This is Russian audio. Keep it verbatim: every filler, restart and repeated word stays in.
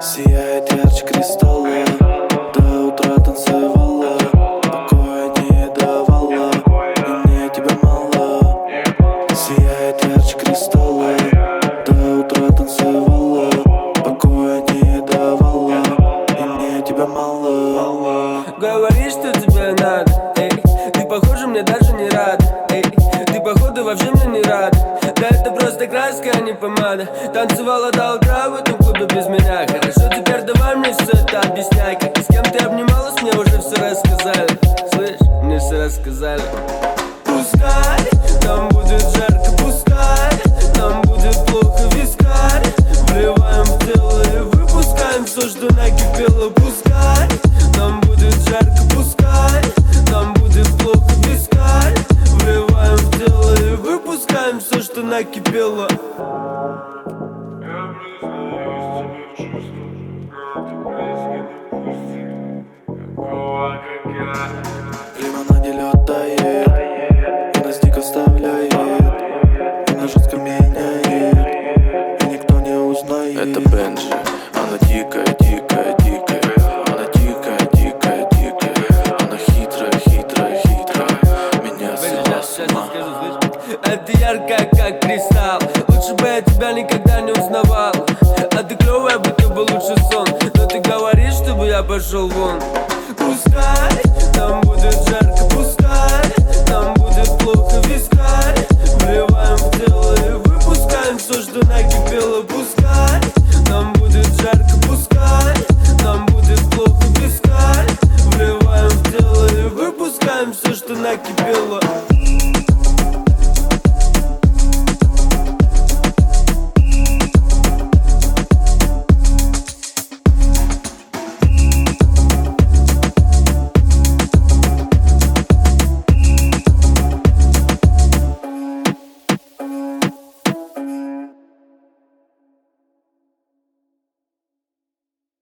Сияет ярче кристалла, до утра танцевала, покоя не давала, и мне тебя мало. Сияет ярче кристалла, до утра танцевала, покоя не давала, и мне тебя мало. Говоришь, что тебе надо, эй, ты похоже мне даже не рад, эй, ты походу вообще мне не рад. Да это просто краска, а не помада. Танцевала до утра в этом клубе без меня. Хорошо, теперь давай мне все это объясняй. Как и с кем ты обнималась, мне уже все рассказали. Слышь, мне все рассказали. Пускай нам будет жарко, пускай нам будет плохо, вискарь вливаем в тело и выпускаем все, что накипело. Пускай нам будет жарко, пускай нам будет плохо, вискарь вливаем в тело и выпускаем все, что накипело. Лимона не летает, и нас дико вставляет, и на жестко меняет, и никто не узнает. Это Бенджи, она дикая, дикая, дикая. Она дикая, дикая, дикая. Она хитрая, хитрая, хитрая. Меня свела с ума. Это яркая, как кристалл. Лучше бы я тебя никогда не узнавал. А ты клевая, будто бы лучший сон. Но ты говоришь, чтобы я пошел вон. Пускай нам будет жарко, пускай нам будет плохо, вискарь вливаем в тело и выпускаем все, что накипело. Пускай нам будет жарко, пускай нам будет плохо, вискарь вливаем в тело и выпускаем все, что накипело.